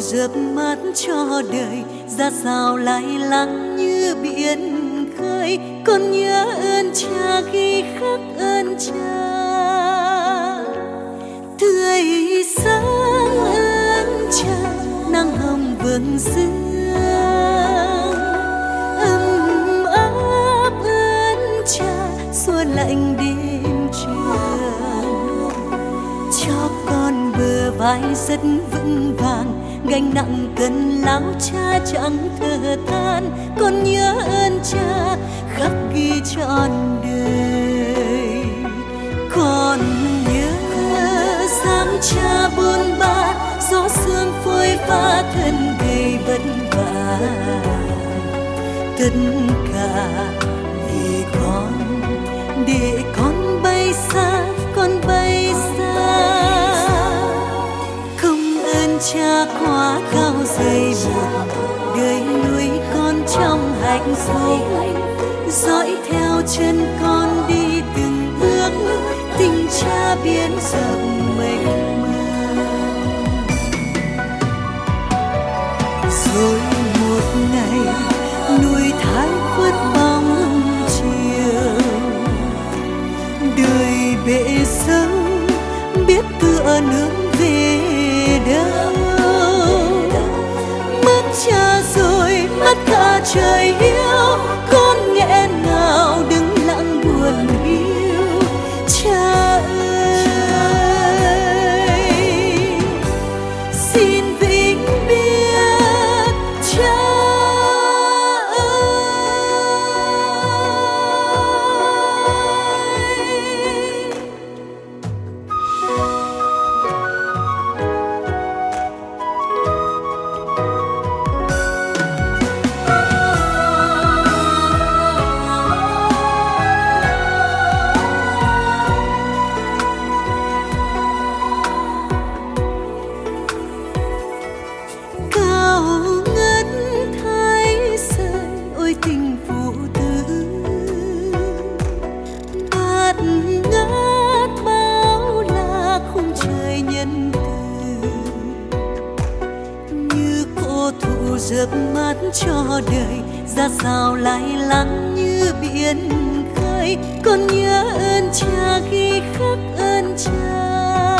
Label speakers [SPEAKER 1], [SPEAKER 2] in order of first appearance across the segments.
[SPEAKER 1] chớp mắt cho đời ra sao lại lắng như biển khơi. Con nhớ ơn cha ghi khắc ơn cha, tươi sáng ơn cha nắng hồng vầng sương, ấm áp ơn cha xua lạnh đêm trường. Cho con bờ vai rất vững vàng, gánh nặng cân lao cha chẳng thở than. Con nhớ ơn cha khắc ghi trọn đời. Con nhớ dáng cha bôn ba, gió sương phôi pha thân gầy vất vả. Tất cả vì con, để con bay xa, con bay xa. Cha quá cao dày một đời nuôi con trong hạnh phúc, dõi theo chân con đi từng bước, tình cha biến rộng mênh mông. Rồi một ngày nuôi thái khuất bóng chiều, đời bể sông biết tựa nước về đâu. Mất cha rồi mất cả trời hiu, con nghẹn ngào đứng lặng buồn hiu. Cha ơi xin vĩnh biệt cha ơi. Tình phụ tử bát ngát bao la khung trời nhân từ, như cô thụ chớp mắt cho đời ra sao lại lắng như biển khơi. Con nhớ ơn cha ghi khắc ơn cha,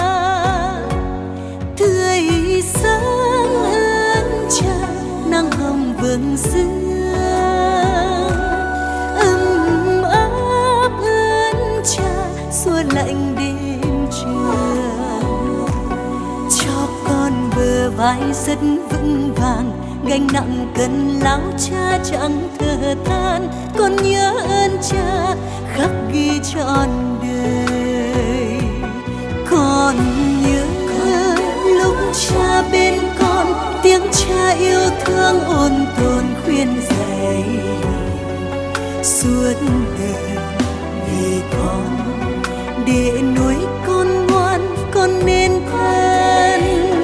[SPEAKER 1] tươi sáng ơn cha nắng hồng vầng sương, xua lạnh đêm trường. Cho con bờ vai rất vững vàng, gánh nặng cân lao cha chẳng thở than. Con nhớ ơn cha khắc ghi trọn đời. Con nhớ lúc cha bên con, tiếng cha yêu thương ôn tồn khuyên dạy. Suốt đời vì con, để nuôi con ngoan, con nên thân.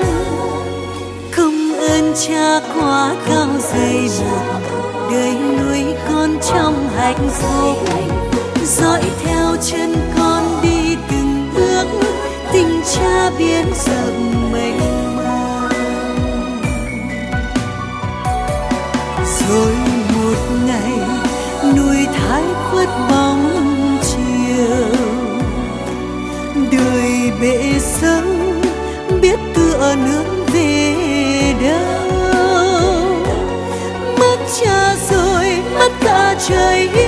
[SPEAKER 1] Công ơn cha quá cao dày một đời nuôi con trong hạnh phúc, dõi theo chân con đi từng bước, tình cha biến rộng mênh mông. Rồi một ngày nuôi thái khuất bóng chiều, đời bể sông biết tựa nước về đâu. Mất cha rồi mất cả trời.